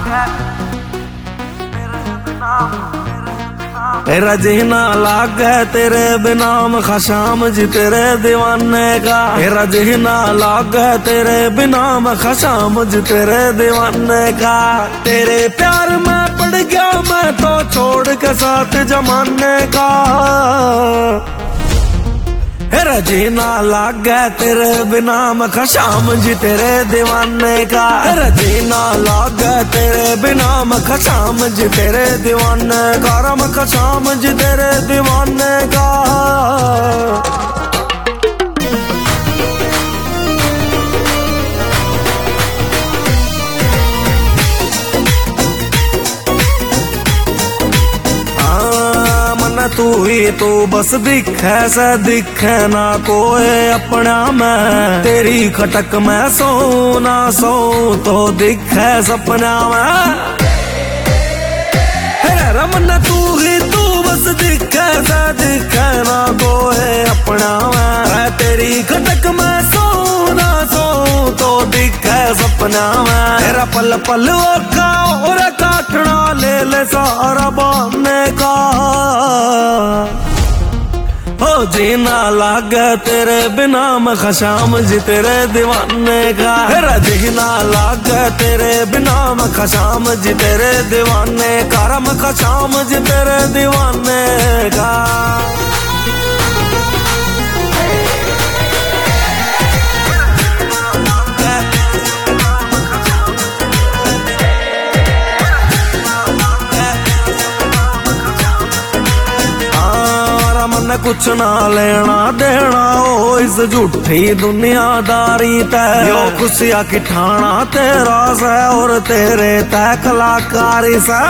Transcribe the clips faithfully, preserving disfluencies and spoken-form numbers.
तेरा जीना लागे तेरे बिना मखा शाम जी तेरे दीवाने का। तेरा जीना लागे तेरे बिना मखा शाम जी तेरे दीवाने का। तेरे प्यार में पड़ गया मैं तो छोड़ के साथ जमाने का। तेरा जीना लागे तेरे बिना मखा शाम जी तेरे दीवाने का। तेरा जीना लागे तेरे बिना मखा शाम जी तेरे दीवाने का। मखा शाम जी तेरे दीवाने का। तू ही तू बस दिखे से दिखे ना कोई अपना मैं। तेरी खटक में सो ना सो तो दिखे सपना में। रमन तू ही तू बस दिखे से दिखे ना कोई अपना मैं। तेरी खटक में सो ना सो तो दिखे सपना में। तेरा पल पल ओखा और काटना ले ले सारा बहाने का। हो जीना लागे तेरे बिना मखा शाम जी तेरे दीवाने का। तेरा जीना लागे तेरे बिना मखा शाम जी तेरे दीवाने का। मखा शाम जी तेरे दीवाने का। कुछ ना लेना देना हो इस झूठी दुनियादारी तय। यो खुशियां की ठाना तेरा से और तेरे तय कलाकारी से।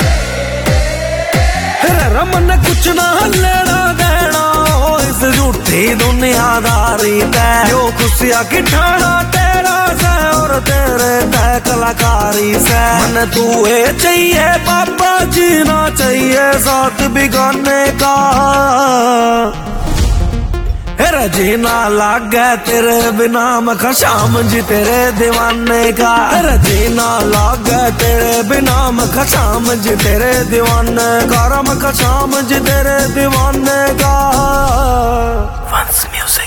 रमन कुछ ना लेना देना हो इस झूठी दुनियादारी तय। यो खुशियां की ठाना तेरा से और तेरे तय कलाकारी से। मन तू है चाहिए पापा जीना चाहिए साथ बिगाने का। तेरा जीना लागे तेरे बिना मखा शाम जी तेरे दीवाने का। तेरा जीना लागे तेरे बिना मखा शाम जी तेरे दीवाने का। मखा शाम जी तेरे दीवाने का। वंस म्यूजिक।